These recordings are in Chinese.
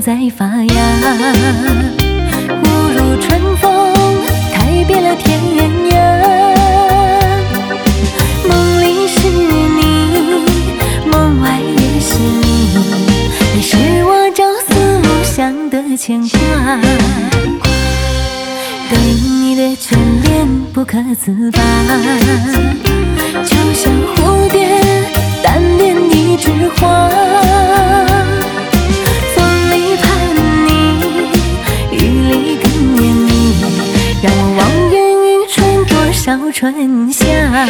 再发芽，误入春风，开遍了天涯。梦里是你，梦外也是你，你是我朝思暮想的牵挂。对你的眷恋不可自拔，就像蝴蝶单恋一枝花。风里盼你，雨里更念你，让我望眼欲穿多少春夏。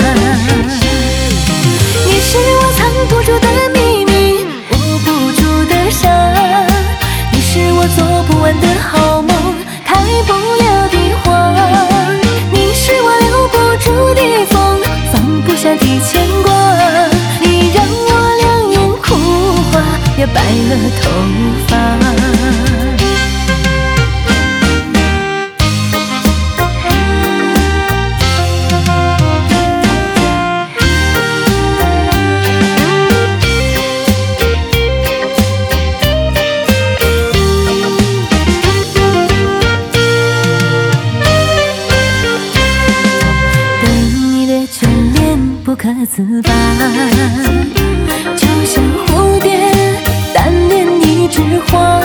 你是我藏不住的秘密，握不住的沙，你是我做不完的好梦，开不了的花，你是我留不住的风，放不下的牵挂。你让我两眼哭花，也白了头发。不可自拔，就像蝴蝶单恋一枝花。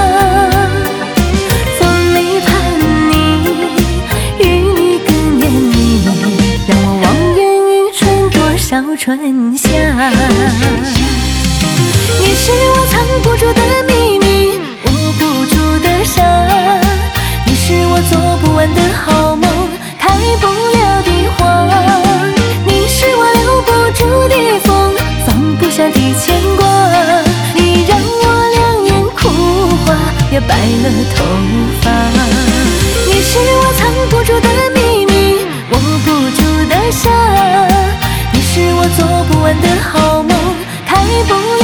风里盼你，雨里更念你，让我望眼欲穿多少春夏。你是我藏不住的秘密，握不住的沙，你是我做不完的好梦，开不了的花。住的风，放不下的牵挂，你让我两眼哭花，也白了头发。你是我藏不住的秘密，握不住的沙，你是我做不完的好梦，开不了